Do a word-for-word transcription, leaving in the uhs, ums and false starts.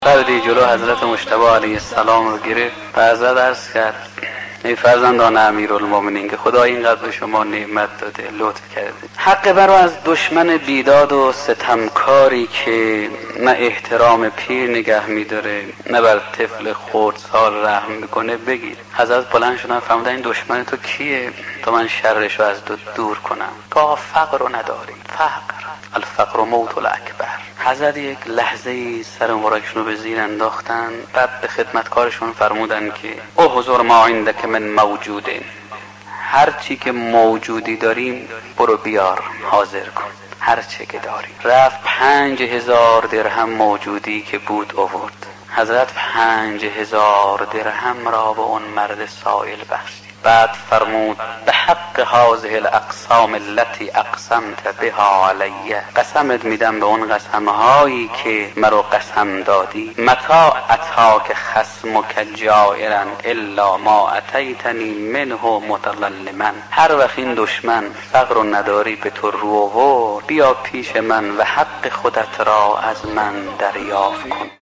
فردی جلو حضرت مجتبی علیه السلام رو گرفت و حضرت عرض کرد: ای فرزندان امیرالمومنین که خدا اینقدر به شما نعمت داده، لطف کرده، حق برو از دشمن بیداد و ستمکاری که نه احترام پیر نگه میداره نه بر طفل خردسال رحم میکنه بگیر. حضرت بلند شدن فرمودن این دشمن تو کیه تا من شرش رو از تو دور کنم؟ تا فقر رو نداری. فقر الفقر موت الاکبر. حضرت یک لحظه سر مبارکشون رو به زیر انداختن، بعد به خدمتکارشون فرمودن که او حضور ما عندک من موجوده، هر چی که موجودی داریم برو بیار حاضر کن، هر چی که داریم. رفت پنج هزار درهم موجودی که بود آورد. حضرت پنج هزار درهم را به اون مرد سائل بخشید. بعد فرمود: به حق هذه الاقسام التي اقسمت بها علی، قسمت میدم به اون قسمهایی که مرا قسم دادی. متى اتاک خصمک جائرا الا ما اتیتنی منه متظلما، هر وقت این دشمن فقر و نداری به تو رو آورد، بیا پیش من و حق خودت را از من دریافت کن.